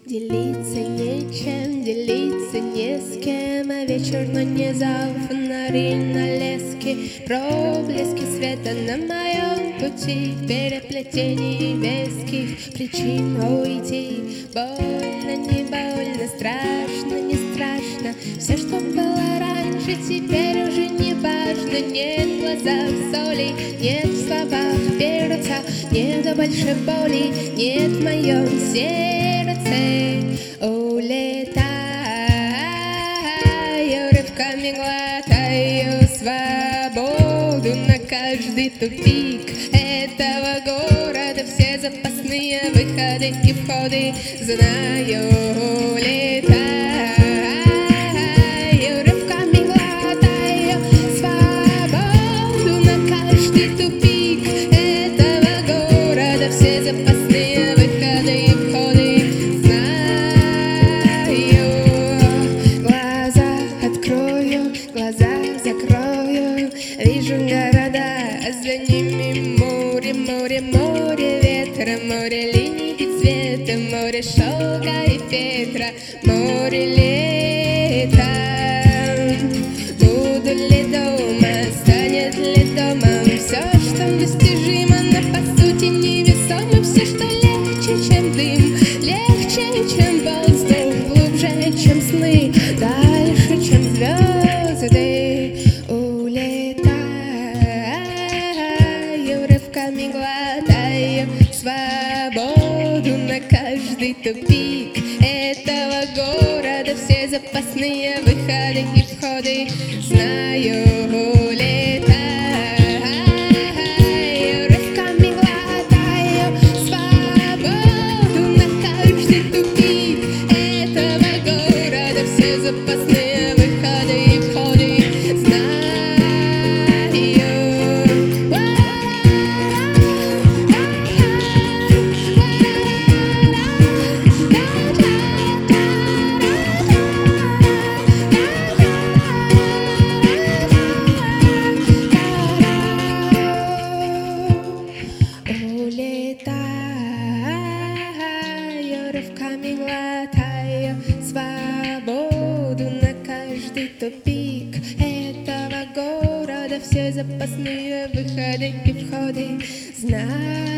Делиться нечем, делиться не с кем, а вечер, но не зал, фонари на леске, проблески света на моем пути, переплетение веских причин уйти. Больно, не больно, страшно, не страшно, все, что было раньше, теперь уже не важно. Нет в глазах соли, нет в словах перца, нет больше боли, нет в моем сердце. Улетаю, рывками глотаю свободу на каждый тупик этого города. Все запасные выходы и входы знаю. Улетаю, рывками глотаю свободу на каждый тупик этого города. Все запасные выходы и входы. Глаза закрою, вижу города, а за ними море, море, море ветра, море линий и цвета, море шелка и ветра, море лета. Буду ли дома, станет ли домом все, что достижимо, но по сути невесомо, все, что легче, чем дым, легче, чем воздух, глубже, чем сны, дальше, чем звезды. Улетаю, рывками глотаю свободу на каждый тупик этого города. Все запасные выходы и входы знаю. Улетаю, рывками глотаю свободу на каждый тупик этого города. Все запасные выходы и входы знаю. Улетаю, рывками глотаю свободу на каждый тупик этого города. Все запасные выходы и входы знаю.